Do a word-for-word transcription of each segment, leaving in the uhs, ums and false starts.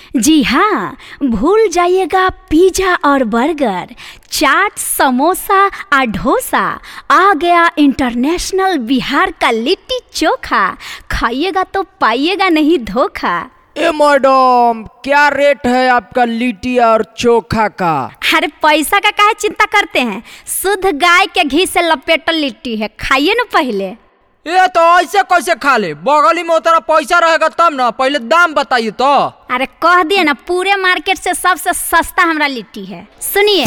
जी हाँ, भूल जाइएगा पिज़्ज़ा और बर्गर, चाट, समोसा और डोसा। आ गया इंटरनेशनल बिहार का लिट्टी चोखा। खाइएगा तो पाइएगा नहीं धोखा। ए मैडम, क्या रेट है आपका लिट्टी और चोखा का? अरे पैसा का काहे चिंता करते हैं, शुद्ध गाय के घी से लपेटल लिट्टी है, खाइए ना पहले। ये तो ऐसे कैसे खा ले? बगली में उतना पैसा रहेगा तब ना, पहले दाम बताइए तो। अरे कह दिए ना, पूरे मार्केट से सबसे सस्ता हमारा लिट्टी है। सुनिए,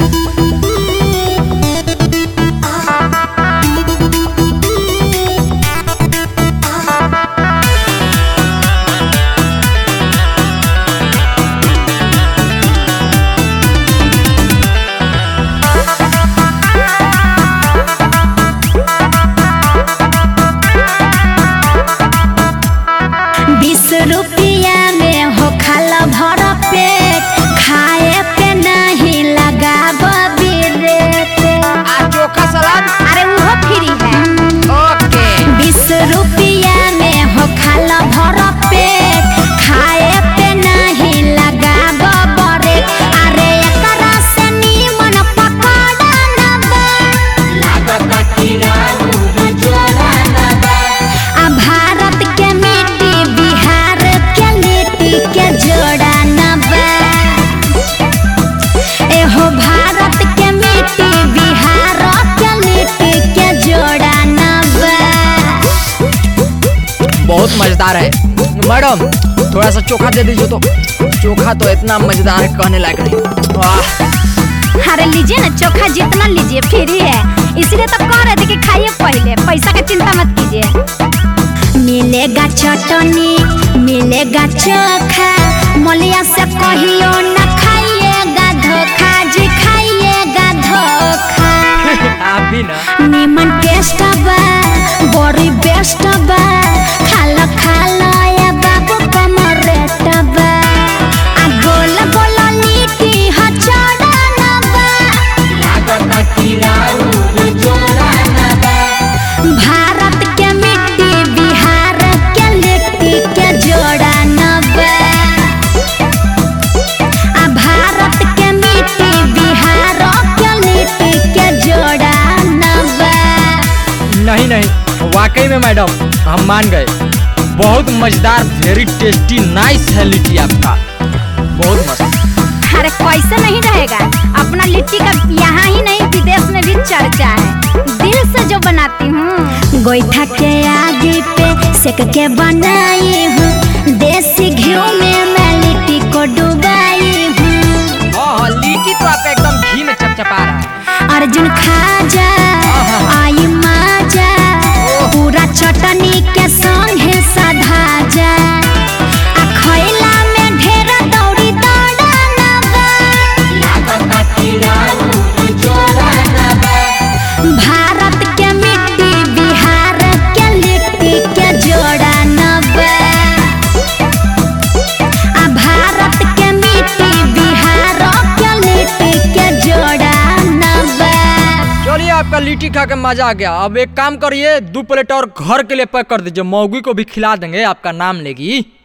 बीस रुपया में हो खाला भर पेट, खाए पे नहीं लगा बिरेट। आ चोखा सलाद? अरे वो फ्री है। ओके। बीस रुपया में हो खाला भर पेट, खाए पे नहीं लगा बरेट। अरे एकरा से नीमन पकड़ा ना बा, लागत किराऊ जोड़ा ना बा। आ भारत के मिट्टी बिहार के लिट्टी के जोड़ा ना बा। ए हो भारत के मिट्टी बिहार के लिट्टी के जोड़ा ना बा। बहुत मजेदार है मैडम, थोड़ा सा चोखा दे दीजिए तो। चोखा तो इतना मजेदार है कहने लायक नहीं। वाह। अरे लीजिए ना, चोखा जितना लीजिए फ्री है, इसलिए तो कह रहे थे कि खाइए पहले, पैसा का चिंता मत कीजिए। मिलेगा चटनी, मिलेगा चोखा, मलिया से कहियो ना खाइएगा धोखा जी, खाइएगा धोखा। आप भी ना। निमन टेस्ट बा, बड़ी बेस्ट बा, खाला खाला या बाबू कमर रेट बा। आ गोल गोल लिट्टी ह चढ़ा ना बा, लागत किराऊ जोड़ा ना बा। भारत के मिट्टी बिहार के लिट्टी के जोड़ा ना बा। आ भारत के मिट्टी बिहार के लिट्टी के जोड़ा ना बा। नहीं नहीं, वाकई में मैडम हम मान गए। बहुत मजेदार, वेरी टेस्टी, नाइस है लिट्टी आपका, बहुत मस्त। अरे कैसे नहीं रहेगा, अपना लिट्टी का यहाँ ही नहीं विदेश में भी चर्चा है। दिल से जो बनाती हूँ, गोईठा के आगे पे सेक के बनाई हूँ, देसी घी में मैं लिट्टी को डुबाई हूँ। हाँ, लिट्टी तो आपका एकदम घी में चपचपा रहा है। अर्जुन खाजा आई माजा, पूरा चटनी के संगे सधा जा। आ खइला में ढेर दौड़ी दौड़ा ना बा, लागत किराऊ जोड़ा ना बा। भारत के मिट्टी बिहार के लिट्टी के जोड़ा ना बा। आ भारत के मिट्टी बिहार के लिट्टी के जोड़ा ना बा। चलिए, आपका लिट्टी खा के मजा आ गया। अब एक काम करिए, दो प्लेट और घर के लिए पैक कर दीजिए, मौगी को भी खिला देंगे, आपका नाम लेगी।